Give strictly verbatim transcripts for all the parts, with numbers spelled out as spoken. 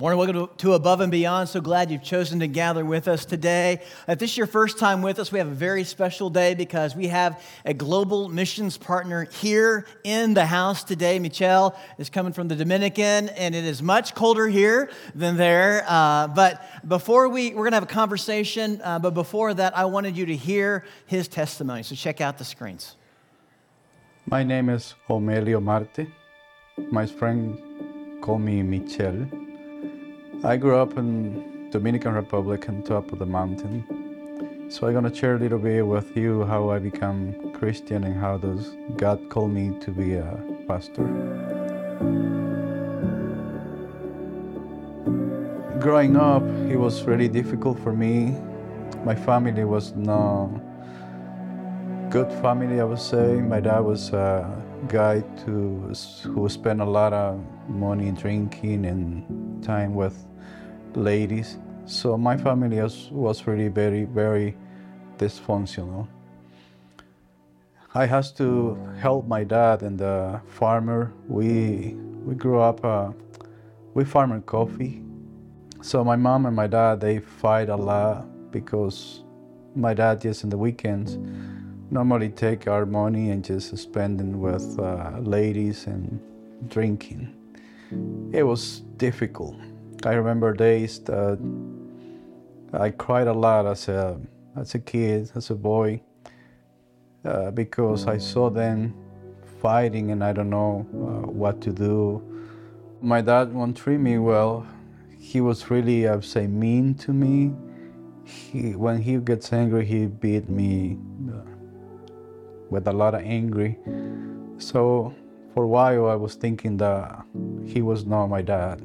Morning, welcome to, to Above and Beyond. So glad you've chosen to gather with us today. If this is your first time with us, we have a very special day because we have a global missions partner here in the house today. Michelle is coming from the Dominican, and it is much colder here than there. Uh, but before we, we're going to have a conversation, uh, but before that, I wanted you to hear his testimony. So check out the screens. My name is Omelio Marte. My friend call me Michelle. I grew up in Dominican Republic on top of the mountain. So I'm gonna share a little bit with you how I become Christian and how does God call me to be a pastor. Growing up, it was really difficult for me. My family was no good family, I would say. My dad was a guy to, who spent a lot of money drinking and time with ladies. So my family was, was really very, very dysfunctional. I had to help my dad and the farmer. We, we grew up, uh, we farmed coffee. So my mom and my dad, they fight a lot because my dad just in the weekends normally take our money and just spend it with uh, ladies and drinking. It was difficult. I remember days that I cried a lot as a as a kid, as a boy, uh, because I saw them fighting and I don't know uh, what to do. My dad won't treat me well. He was really, I would say, mean to me. He, when he gets angry, he beat me uh, with a lot of anger. So for a while I was thinking that he was not my dad.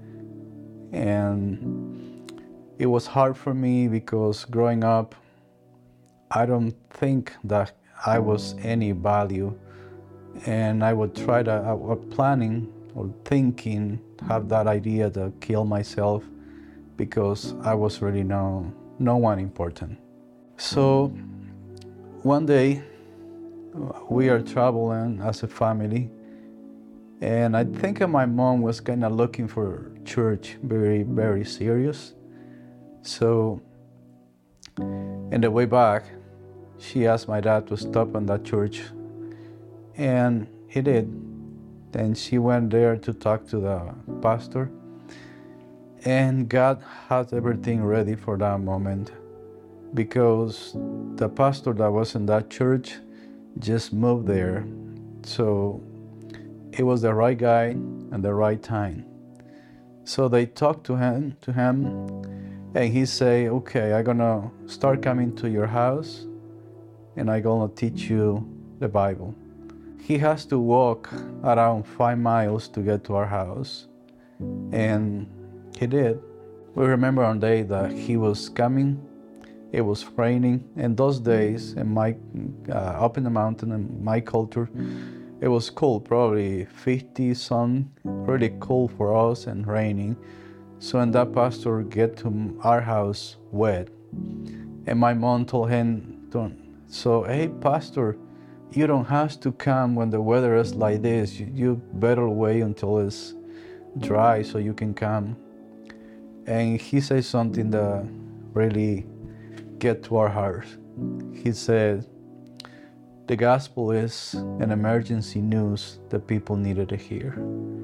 And it was hard for me because growing up, I don't think that I was any value. And I would try to, I was planning or thinking, have that idea to kill myself because I was really no, no one important. So one day, we are traveling as a family, and I think my mom was kind of looking for church, very, very serious. So, in the way back, she asked my dad to stop in that church, and he did. Then she went there to talk to the pastor, and God had everything ready for that moment because the pastor that was in that church just moved there. So it was the right guy and the right time. So they talked to him, to him, and he say, okay, I'm gonna start coming to your house and I'm gonna teach you the Bible. He has to walk around five miles to get to our house. And he did. We remember on the day that he was coming. It was raining, and those days in my, uh, up in the mountain in my culture, it was cold, probably fifty sun, really cold for us and raining. So and that pastor get to our house wet. And my mom told him, don't. So, hey pastor, you don't have to come when the weather is like this. You, you better wait until it's dry so you can come. And he said something that really get to our heart. He said, the gospel is an emergency news that people needed to hear.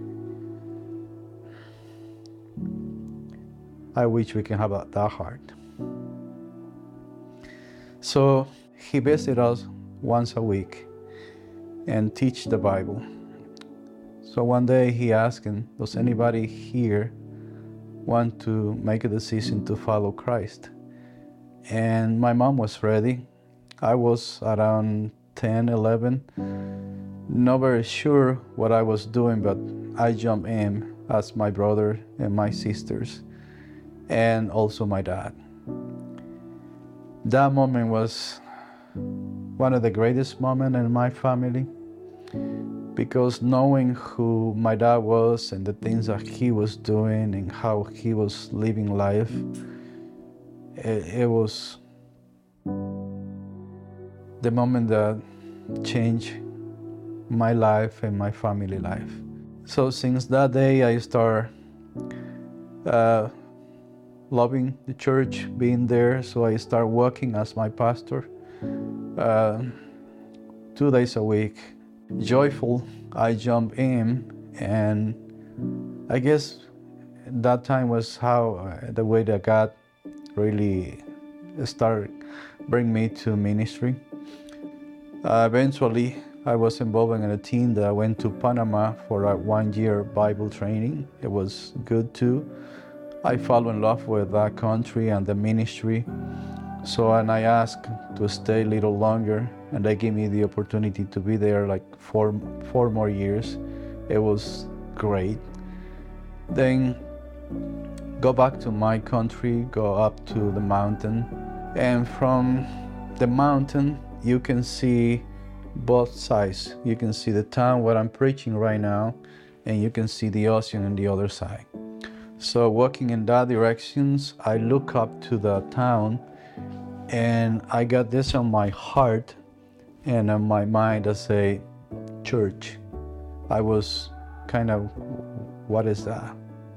I wish we can have that heart. So he visited us once a week and teach the Bible. So one day he asked him, does anybody here want to make a decision to follow Christ? And my mom was ready. I was around ten, eleven, not very sure what I was doing, but I jumped in as my brother and my sisters, and also my dad. That moment was one of the greatest moments in my family, because knowing who my dad was and the things that he was doing and how he was living life, it, it was the moment that changed my life and my family life. So since that day, I started uh, loving the church, being there. So I start working as my pastor uh, two days a week. Joyful, I jump in, and I guess that time was how uh, the way that God really started bring me to ministry. Uh, eventually, I was involved in a team that went to Panama for a one-year Bible training. It was good too. I fell in love with that country and the ministry. So, and I asked to stay a little longer, and they gave me the opportunity to be there like four, four more years. It was great. Then go back to my country, go up to the mountain, and from the mountain you can see both sides. You can see the town where I'm preaching right now, and you can see the ocean on the other side. So walking in that directions, I look up to the town, and I got this on my heart and on my mind. I say, church. I was kind of, what is that?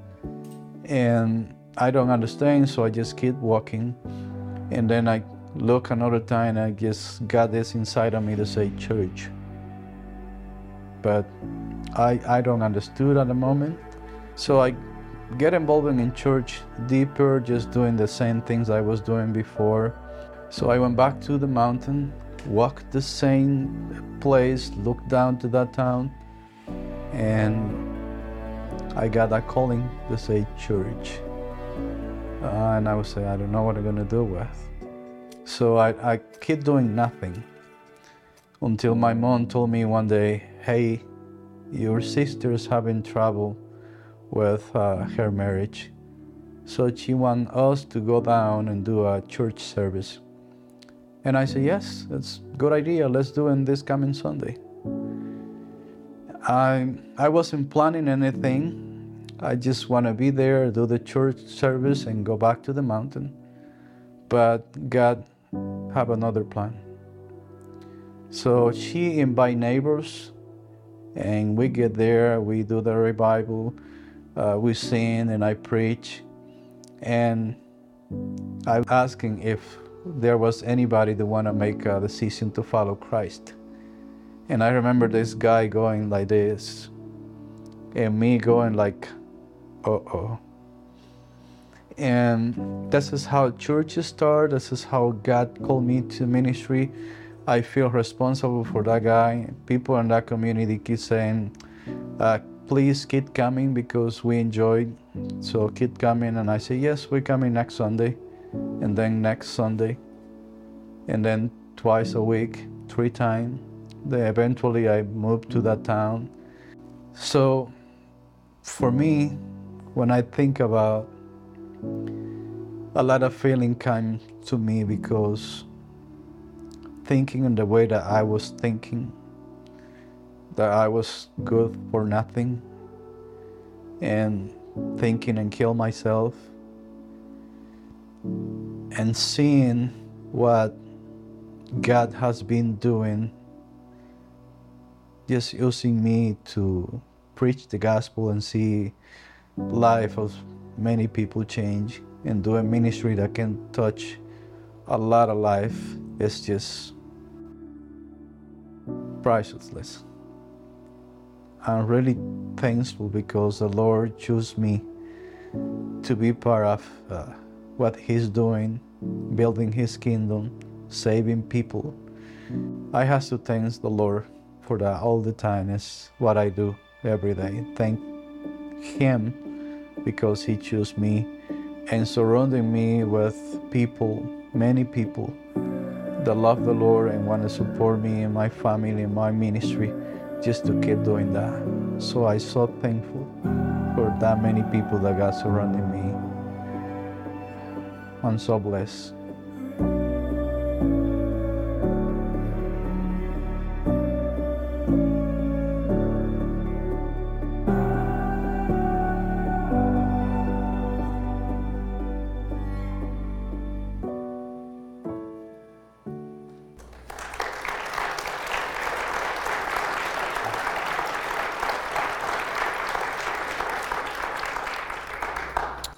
And I don't understand, so I just keep walking. And then I look another time, and I just got this inside of me to say church. But I, I don't understood at the moment. So I get involved in church deeper, just doing the same things I was doing before. So I went back to the mountain, walked the same place, looked down to that town, and I got that calling to say church. Uh, and I would say, I don't know what I'm gonna do with. So I, I keep doing nothing until my mom told me one day, hey, your sister's having trouble with uh, her marriage. So she wants us to go down and do a church service. And I said, yes, that's a good idea. Let's do it this coming Sunday. I, I wasn't planning anything. I just want to be there, do the church service, and go back to the mountain. But God have another plan. So she invite neighbors, and we get there, we do the revival, uh, we sing, and I preach. And I'm asking if there was anybody that want to make a decision to follow Christ. And I remember this guy going like this, and me going like, uh-oh. And this is how churches start. This is how God called me to ministry. I feel responsible for that guy. People in that community keep saying, uh, please keep coming because we enjoyed. So keep coming. And I say, yes, we're coming next Sunday. And then next Sunday. And then twice a week, three times. Then eventually I moved to that town. So for me, when I think about, a lot of feeling came to me because thinking in the way that I was thinking, that I was good for nothing, and thinking and kill myself, and seeing what God has been doing, just using me to preach the gospel and see life of many people change, and do a ministry that can touch a lot of life, is just priceless. I'm really thankful because the Lord chose me to be part of uh, what He's doing, building His kingdom, saving people. I have to thank the Lord for that all the time. It's what I do every day. Thank Him because He chose me and surrounding me with people, many people that love the Lord and want to support me and my family and my ministry, just to keep doing that. So I'm so thankful for that many people that got surrounding me. I'm so blessed.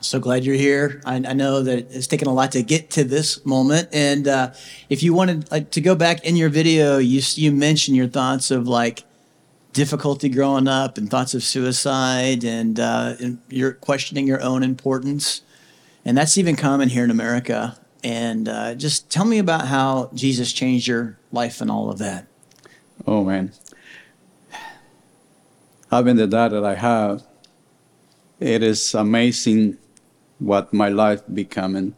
So glad you're here. I, I know that it's taken a lot to get to this moment. And uh, if you wanted like, to go back in your video, you you mentioned your thoughts of like difficulty growing up and thoughts of suicide, and, uh, and you're questioning your own importance. And that's even common here in America. And uh, just tell me about how Jesus changed your life and all of that. Oh, man. Having the dad that I have, it is amazing what my life becoming.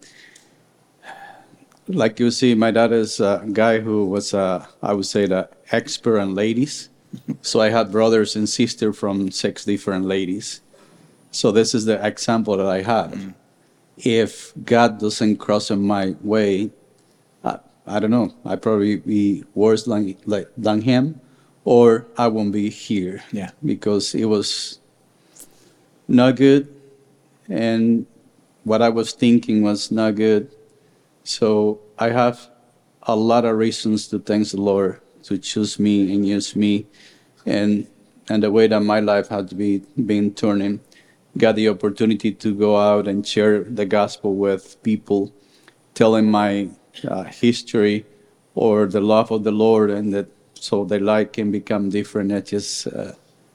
Like you see, my dad is a guy who was, uh, I would say, the expert on ladies. So I had brothers and sisters from six different ladies. So this is the example that I had. Mm. If God doesn't cross in my way, I, I don't know, I'd probably be worse than, like, than him, or I won't be here. Yeah. Because it was not good, and what I was thinking was not good. So I have a lot of reasons to thank the Lord to choose me and use me, and and the way that my life had to be been turning. Got the opportunity to go out and share the gospel with people, telling my uh, history or the love of the Lord, and that so their life can become different. It's just uh,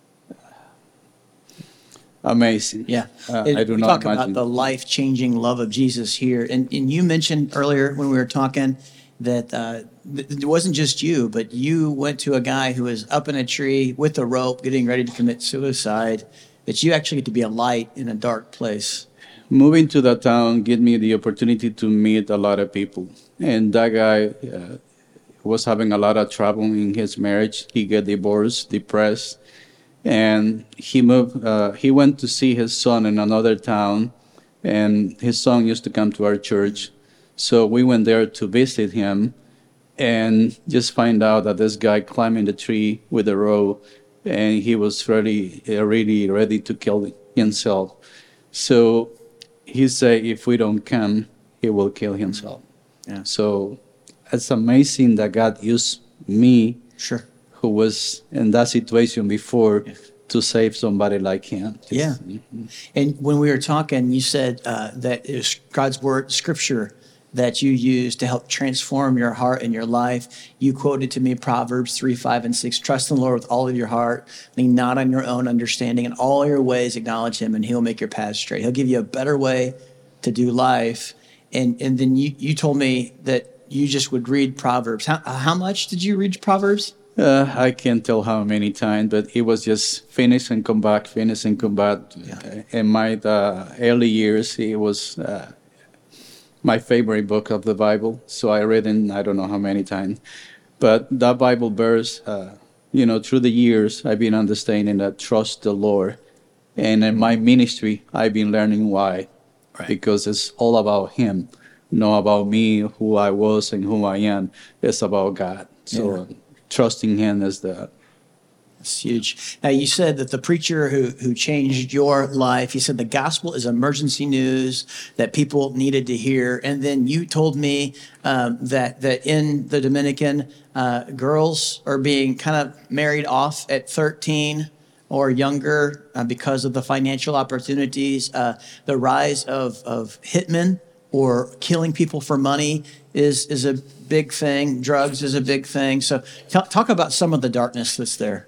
amazing. Yeah, uh, it, I do we not talk imagine. about the life-changing love of Jesus here, and and you mentioned earlier when we were talking that uh, it wasn't just you, but you went to a guy who was up in a tree with a rope, getting ready to commit suicide. That you actually get to be a light in a dark place. Moving to that town gave me the opportunity to meet a lot of people. And that guy uh, was having a lot of trouble in his marriage. He got divorced, depressed, and he moved. Uh, he went to see his son in another town, and his son used to come to our church. So we went there to visit him, and just find out that this guy climbing the tree with a rope, and he was really, really ready to kill himself. So he said, if we don't come, he will kill himself. Yeah. So it's amazing that God used me, sure, who was in that situation before, yeah, to save somebody like him. Just, yeah. Mm-hmm. And when we were talking, you said uh, that it was God's word, scripture, that you use to help transform your heart and your life. You quoted to me Proverbs three, five, and six. Trust in the Lord with all of your heart. Lean not on your own understanding. In all your ways acknowledge him, and he'll make your path straight. He'll give you a better way to do life. And and then you, you told me that you just would read Proverbs. How, how much did you read Proverbs? Uh, I can't tell how many times, but it was just finish and come back, finish and come back. Yeah. In my uh, early years, it was... Uh, my favorite book of the Bible, so I read it I don't know how many times. But that Bible verse, uh, you know, through the years, I've been understanding that trust the Lord. And in my ministry, I've been learning why. Right. Because it's all about him, not about me, who I was and who I am. It's about God. So yeah, trusting him is the... It's huge. Now, you said that the preacher who who changed your life, he said the gospel is emergency news that people needed to hear. And then you told me um, that that in the Dominican, uh, girls are being kind of married off at thirteen or younger uh, because of the financial opportunities. Uh, the rise of, of hitmen or killing people for money is, is a big thing. Drugs is a big thing. So t- talk about some of the darkness that's there.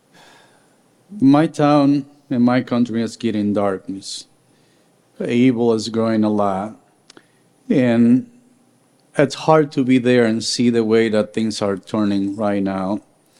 My town and my country is getting darkness. Evil is growing a lot. And it's hard to be there and see the way that things are turning right now.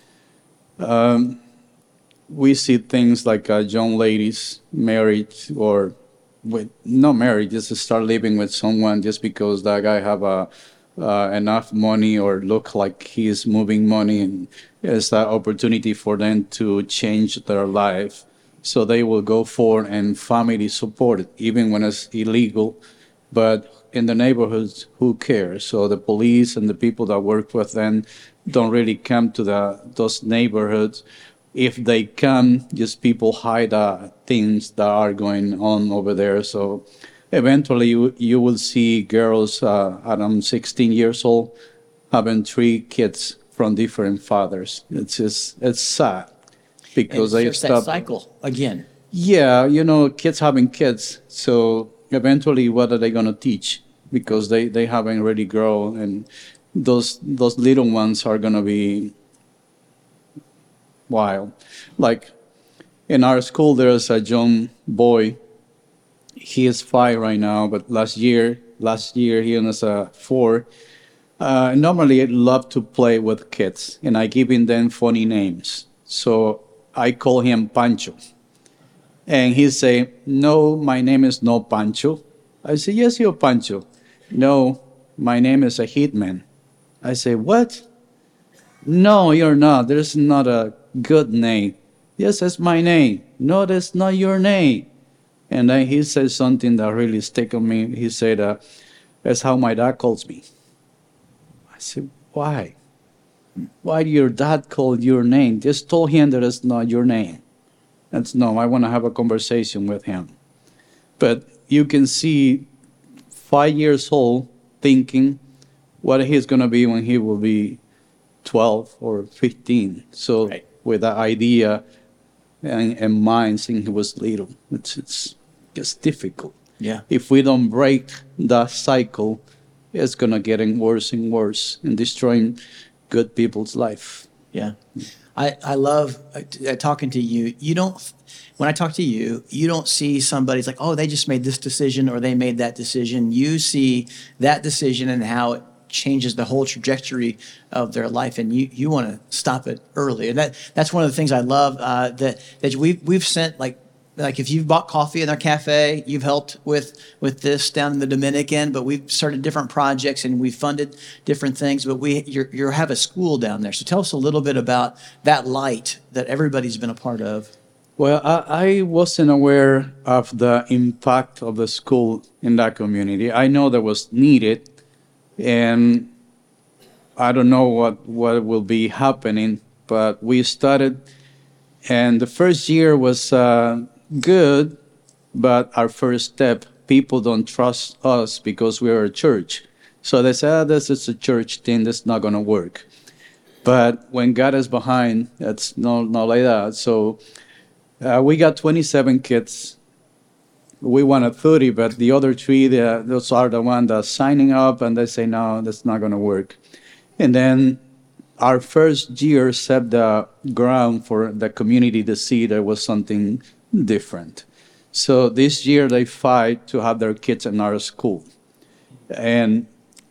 Um, we see things like uh, young ladies married or with, not married, just to start living with someone just because that guy have a, uh, enough money or look like he's moving money, and it's that opportunity for them to change their life. So they will go for and family support it, even when it's illegal. But in the neighborhoods, who cares? So the police and the people that work with them don't really come to the those neighborhoods. If they come, just people hide uh, things that are going on over there. So eventually you, you will see girls uh, around sixteen years old having three kids from different fathers. It's just, it's sad because and they it's stop. That cycle again. Yeah, you know, kids having kids. So eventually, what are they going to teach? Because they, they haven't really grown, and those those little ones are going to be wild. Like in our school, there's a young boy. He is five right now, but last year, last year he was uh, four. Uh, normally, I love to play with kids, and I give them funny names. So I call him Pancho. And he say, no, my name is no Pancho. I say, yes, you're Pancho. No, my name is a Hitman. I say, what? No, you're not. There's not a good name. Yes, that's my name. No, that's not your name. And then he said something that really stuck on me. He said, uh, that's how my dad calls me. I said, why? Why do your dad call your name? Just told him that it's not your name. That's no, I want to have a conversation with him. But you can see five years old thinking what he's going to be when he will be twelve or fifteen. So right. With that idea and, and mind since he was little, it's, it's, it's difficult. Yeah. If we don't break that cycle, it's going to get worse and worse and destroying good people's life. Yeah. I, I love uh, talking to you. You don't, when I talk to you, you don't see somebody's like, oh, they just made this decision or they made that decision. You see that decision and how it changes the whole trajectory of their life, and you, you want to stop it early. And that that's one of the things I love uh, that that we've we've sent like. Like if you've bought coffee in our cafe, you've helped with, with this down in the Dominican, but we've started different projects and we've funded different things, but we you you have a school down there. So tell us a little bit about that light that everybody's been a part of. Well, I, I wasn't aware of the impact of the school in that community. I know that was needed, and I don't know what, what will be happening, but we started, and the first year was uh, good, but our first step, people don't trust us because we are a church. So they say, oh, this is a church thing, that's not going to work. But when God is behind, it's not, not like that. So uh, we got twenty-seven kids. We wanted thirty, but the other three, those are the ones that are signing up, and they say, no, that's not going to work. And then our first year set the ground for the community to see there was something different. So this year they fight to have their kids in our school. And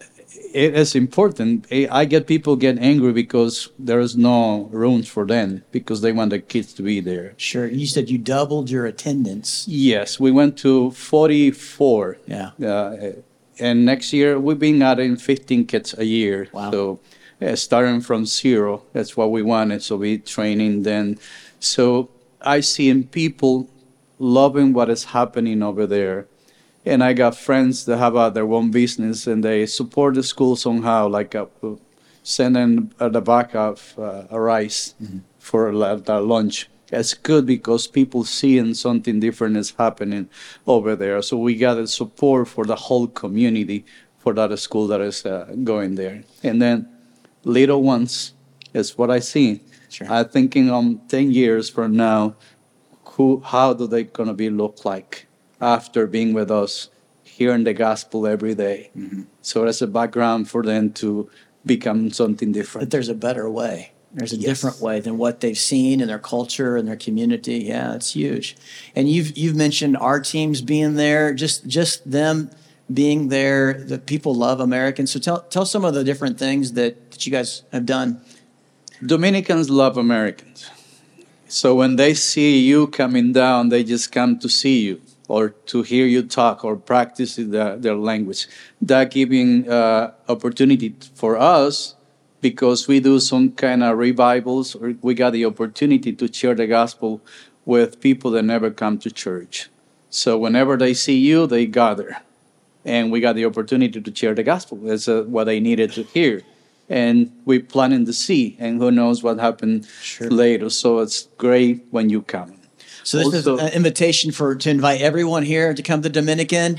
it is important. I get people get angry because there is no rooms for them because they want the kids to be there. Sure. You said you doubled your attendance. Yes, we went to forty-four. Yeah. Uh, and next year we've been adding fifteen kids a year. Wow. So uh, starting from zero, that's what we wanted. So we training then. So I see in people loving what is happening over there. And I got friends that have uh, their own business and they support the school somehow, like uh, sending uh, the back of uh, a rice mm-hmm. for uh, their lunch. It's good because people seeing something different is happening over there. So we got the support for the whole community for that school that is uh, going there. And then little ones is what I see. Sure. I'm thinking on ten years from now, who, how do they gonna be look like after being with us, hearing the gospel every day? Mm-hmm. So that's a background for them to become something different. That there's a better way. There's a Yes. different way than what they've seen in their culture and their community. Yeah, it's huge. And you've you've mentioned our teams being there, just just them being there. The people love Americans. So tell tell some of the different things that, that you guys have done. Dominicans love Americans. So when they see you coming down, they just come to see you or to hear you talk or practice the, their language. That giving uh, opportunity for us, because we do some kind of revivals, or we got the opportunity to share the gospel with people that never come to church. So whenever they see you, they gather. And we got the opportunity to share the gospel. That's uh, what they needed to hear. And we planting to see, and who knows what happened Sure. later. So it's great when you come. So this Also- is an invitation for to invite everyone here to come to Dominican.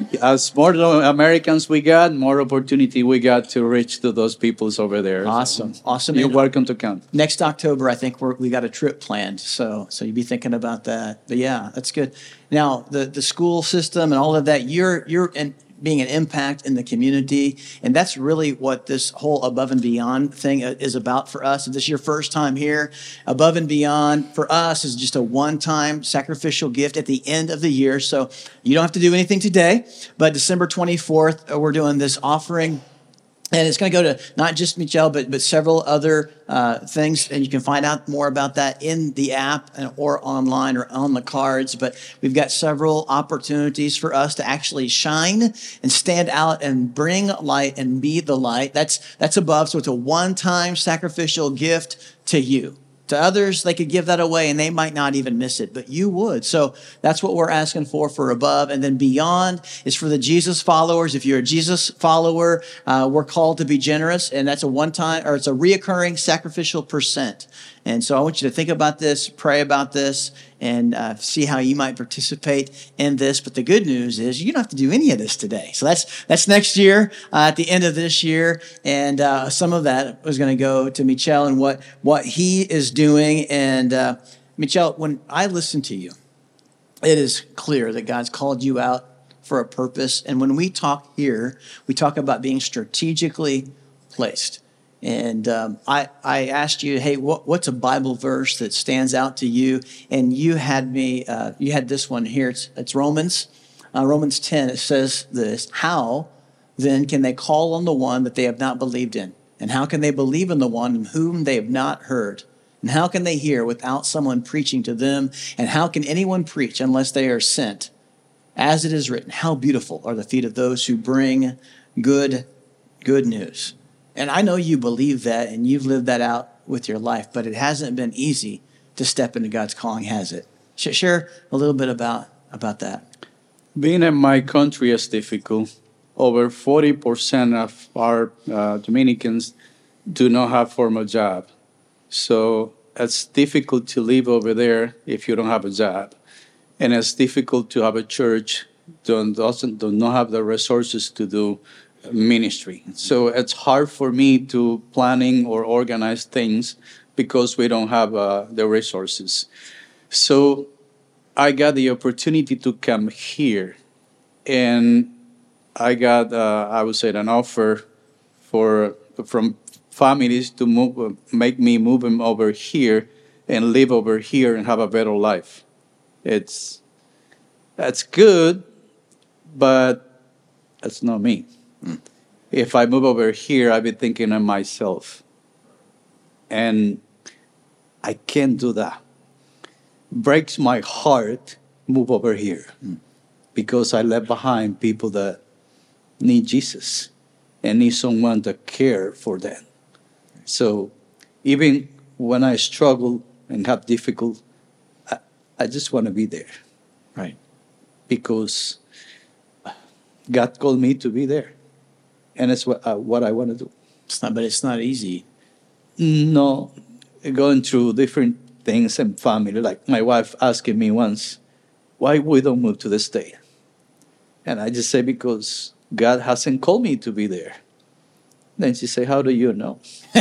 As more Americans we got, more opportunity we got to reach to those peoples over there. Awesome, So awesome. you're And welcome to come. next October, I think we're, we got a trip planned, so so you'd be thinking about that. But yeah, that's good. Now the the school system and all of that, you're you're in, being an impact in the community, and that's really what this whole Above and Beyond thing is about for us. If this is your first time here, Above and Beyond for us is just a one-time sacrificial gift at the end of the year. So you don't have to do anything today, but December twenty-fourth, we're doing this offering. And it's going to go to not just Michelle, but but several other uh, things, and you can find out more about that in the app and, or online or on the cards. But we've got several opportunities for us to actually shine and stand out and bring light and be the light. That's that's above. So it's a one-time sacrificial gift to you. To others, they could give that away and they might not even miss it, but you would. So that's what we're asking for for Above. And then Beyond is for the Jesus followers. If you're a Jesus follower, uh, we're called to be generous, and that's a one-time, or it's a reoccurring sacrificial percent. And so I want you to think about this, pray about this, and uh, see how you might participate in this. But the good news is you don't have to do any of this today. So that's that's next year, uh, at the end of this year. And uh, some of that was going to go to Michel and what, what he is doing. And uh, Michel, when I listen to you, it is clear that God's called you out for a purpose. And when we talk here, we talk about being strategically placed. And um, I, I asked you, hey, what, what's a Bible verse that stands out to you? And you had me, uh, you had this one here. It's, it's Romans, uh, Romans ten. It says this: how then can they call on the one that they have not believed in? And how can they believe in the one in whom they have not heard? And how can they hear without someone preaching to them? And how can anyone preach unless they are sent? As it is written, how beautiful are the feet of those who bring good, good news. And I know you believe that and you've lived that out with your life, but it hasn't been easy to step into God's calling, has it? Share a little bit about, about that. Being in my country is difficult. Over forty percent of our uh, Dominicans do not have formal job. So it's difficult to live over there if you don't have a job. And it's difficult to have a church that doesn't do not have the resources to do ministry. So it's hard for me to planning or organize things because we don't have uh, the resources. So I got the opportunity to come here, and I got, uh, I would say, an offer for from families to move, make me move them over here and live over here and have a better life. It's that's good, but that's not me. Mm. If I move over here, I'll be thinking of myself, and I can't do that. Breaks my heart. Move over here, mm. because I left behind people that need Jesus and need someone to care for them. So even when I struggle and have difficult, I, I just want to be there. Right. Because God called me to be there. And it's what, uh, what I want to do. It's not, but it's not easy. No, going through different things and family. Like my wife asking me once, why we don't move to the state? And I just say, because God hasn't called me to be there. Then she say, how do you know?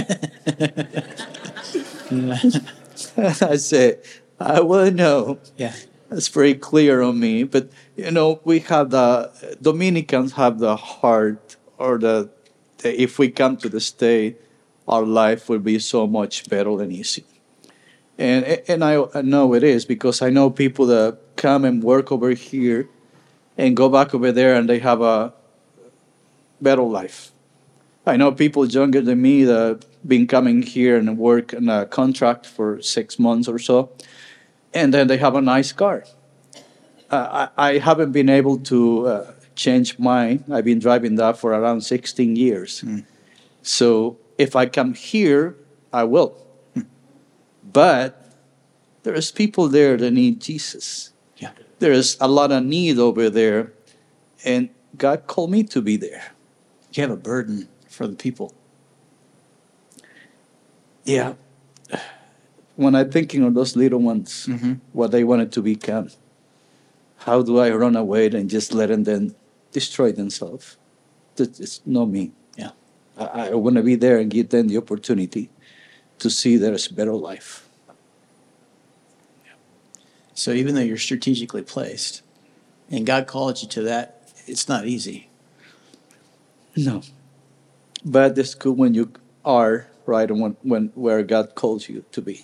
I say, I will know. Yeah. That's very clear on me. But, you know, we have the, Dominicans have the heart, or the, the if we come to the state, our life will be so much better and easy. And, and I, I know it is, because I know people that come and work over here and go back over there and they have a better life. I know people younger than me that have been coming here and work in a contract for six months or so, and then they have a nice car. Uh, I, I haven't been able to uh, change mine. I've been driving that for around sixteen years. Mm. So if I come here, I will. Mm. But there's people there that need Jesus. Yeah. There's a lot of need over there, and God called me to be there. You have a burden for the people. Yeah. When I'm thinking of those little ones, mm-hmm. what they wanted to become, how do I run away and just let them destroy themselves. It's not me. Yeah. I, I want to be there and give them the opportunity to see there's a better life. So even though you're strategically placed and God called you to that, it's not easy. No. But it's good when you are right when, when where God calls you to be.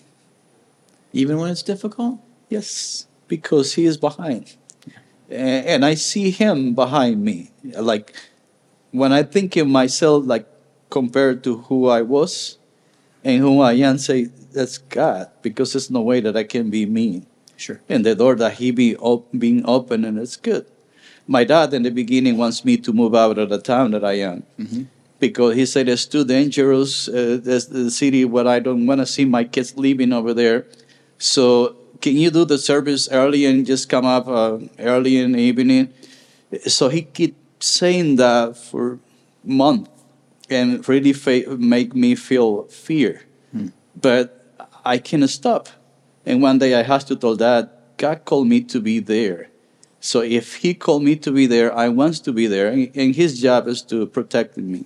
Even when it's difficult? Yes, because He is behind. And, and I see Him behind me. Like, when I think of myself, like, compared to who I was and who I am, say, that's God, because there's no way that I can be me. Sure. And the door that He be op- being open, and it's good. My dad in the beginning wants me to move out of the town that I am. Mm-hmm. Because he said it's too dangerous, uh, that's the city where I don't want to see my kids living over there. So can you do the service early and just come up uh, early in the evening? So he kept saying that for months and really fa- make me feel fear. Hmm. But I can't stop. And one day I had to tell Dad, God called me to be there. So if He called me to be there, I want to be there. And His job is to protect me.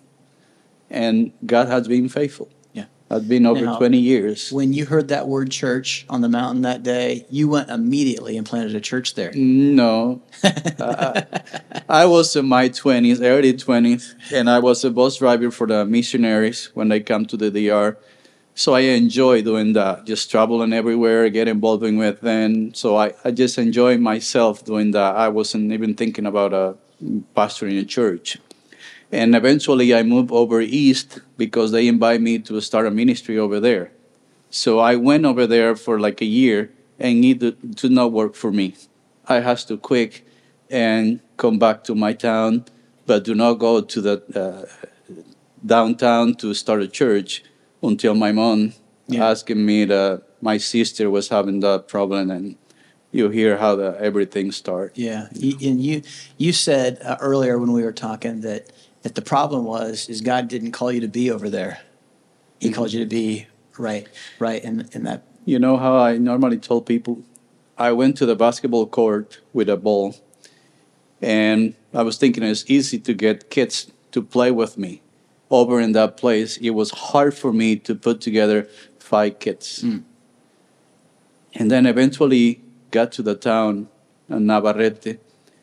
And God has been faithful. Yeah. I've been over now, twenty years. When you heard that word church on the mountain that day, you went immediately and planted a church there. No. uh, I was in my twenties, early twenties, and I was a bus driver for the missionaries when they come to the D R. So I enjoy doing that, just traveling everywhere, get involved with them. So I, I just enjoy myself doing that. I wasn't even thinking about a pastoring a church. And eventually I moved over east because they invited me to start a ministry over there. So I went over there for like a year, and it did, did not work for me. I had to quit and come back to my town, but do not go to the uh, downtown to start a church until my mom yeah. asking me that my sister was having that problem, and you hear how the, everything starts. Yeah, and you you said uh, earlier when we were talking that that the problem was is God didn't call you to be over there. He mm-hmm. called you to be right, right in, in that. You know how I normally tell people? I went to the basketball court with a ball, and I was thinking it's easy to get kids to play with me. Over in that place, it was hard for me to put together five kids. Mm. And then eventually got to the town, Navarrete,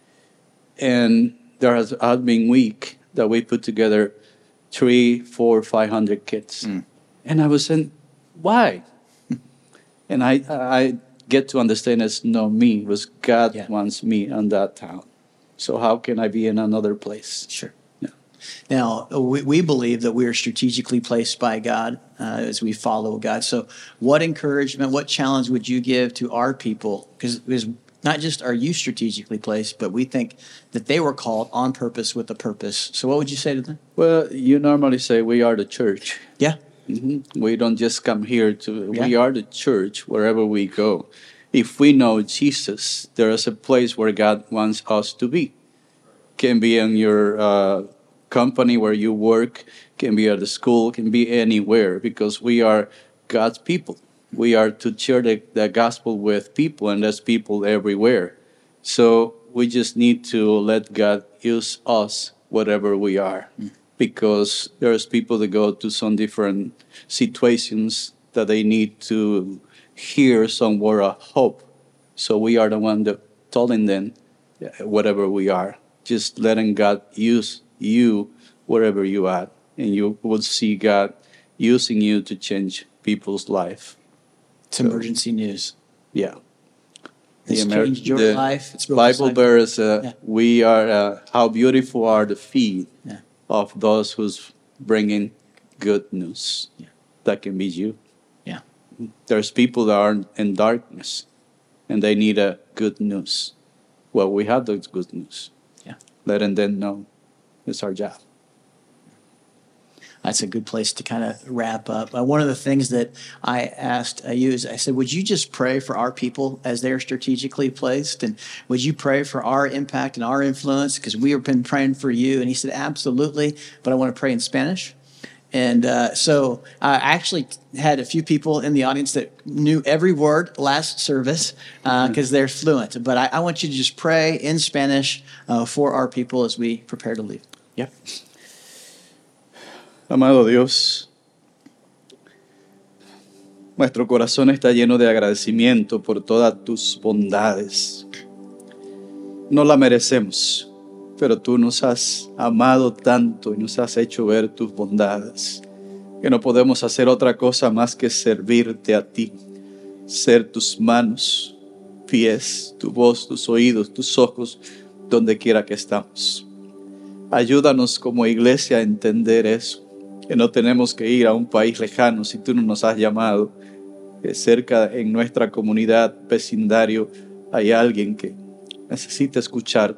and there has, has been week that we put together three, four, five hundred kids. Mm. And I was saying, why? And I I get to understand it's not me, it was God yeah. wants me in that town. So how can I be in another place? Sure. Yeah. Now, we, we believe that we are strategically placed by God uh, as we follow God. So what encouragement, what challenge would you give to our people? Because not just are you strategically placed, but we think that they were called on purpose with a purpose. So what would you say to them? Well, you normally say we are the church. Yeah. Mm-hmm. We don't just come here to, yeah. we are the church wherever we go. If we know Jesus, there is a place where God wants us to be. Can be in your uh, company where you work, can be at the school, can be anywhere, because we are God's people. We are to share the, the gospel with people, and there's people everywhere. So we just need to let God use us whatever we are, mm. because there's people that go to some different situations that they need to hear some word of hope. So we are the one that telling them whatever we are, just letting God use you wherever you are, and you will see God using you to change people's life. It's so, emergency news. Yeah. It's Amer- changed your the life. It's Bible verse, uh, yeah. we are, uh, how beautiful are the feet yeah. of those who's bringing good news. Yeah. That can be you. Yeah. There's people that are in darkness, and they need a good news. Well, we have those good news. Yeah. Letting them know it's our job. That's a good place to kind of wrap up. Uh, one of the things that I asked uh, you is I said, would you just pray for our people as they're strategically placed? And would you pray for our impact and our influence? Because we have been praying for you. And he said, absolutely. But I want to pray in Spanish. And uh, so I actually had a few people in the audience that knew every word last service because uh, they're fluent. But I, I want you to just pray in Spanish uh, for our people as we prepare to leave. Yeah. Amado Dios, nuestro corazón está lleno de agradecimiento por todas tus bondades. No la merecemos, pero tú nos has amado tanto y nos has hecho ver tus bondades, que no podemos hacer otra cosa más que servirte a ti, ser tus manos, pies, tu voz, tus oídos, tus ojos, donde quiera que estamos. Ayúdanos como iglesia a entender eso, que no tenemos que ir a un país lejano si tú no nos has llamado, que cerca en nuestra comunidad, vecindario, hay alguien que necesita escuchar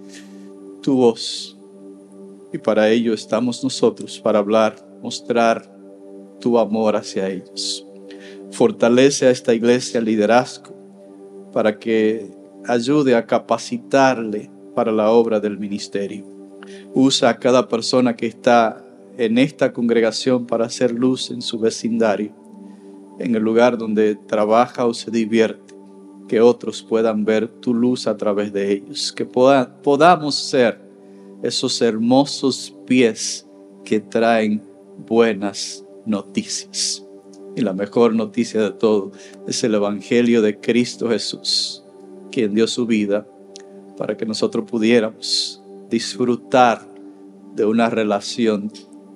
tu voz, y para ello estamos nosotros, para hablar, mostrar tu amor hacia ellos. Fortalece a esta iglesia el liderazgo para que ayude a capacitarle para la obra del ministerio. Usa a cada persona que está en esta congregación para hacer luz en su vecindario, en el lugar donde trabaja o se divierte, que otros puedan ver tu luz a través de ellos, que poda, podamos ser esos hermosos pies que traen buenas noticias. Y la mejor noticia de todo es el Evangelio de Cristo Jesús, quien dio su vida para que nosotros pudiéramos disfrutar de una relación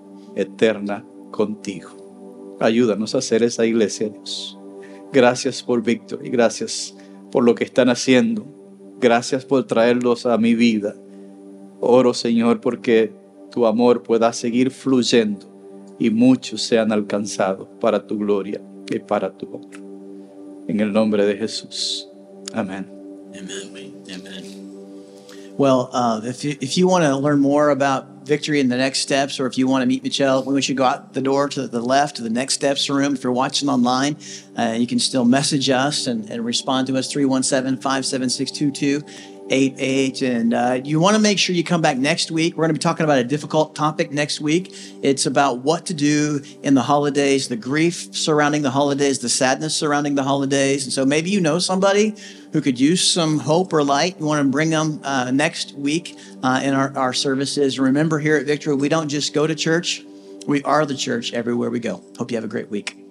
eterna contigo. Ayúdanos a hacer esa iglesia, Dios. Gracias por Víctor y gracias por lo que están haciendo. Gracias por traerlos a mi vida. Oro, Señor, porque tu amor pueda seguir fluyendo y muchos sean alcanzados para tu gloria y para tu honra. En el nombre de Jesús. Amén. Amen. Amen. Well, uh, if you, if you want to learn more about Victory and the next steps, or if you want to meet Michelle, we want you to go out the door to the left to the next steps room. If you're watching online, uh, you can still message us and, and respond to us, three one seven, five seven six, two two eight eight. And uh, you want to make sure you come back next week. We're going to be talking about a difficult topic next week. It's about what to do in the holidays, the grief surrounding the holidays, the sadness surrounding the holidays. And so maybe you know somebody who could use some hope or light. You want to bring them uh, next week uh, in our, our services. Remember, here at Victory, we don't just go to church. We are the church everywhere we go. Hope you have a great week.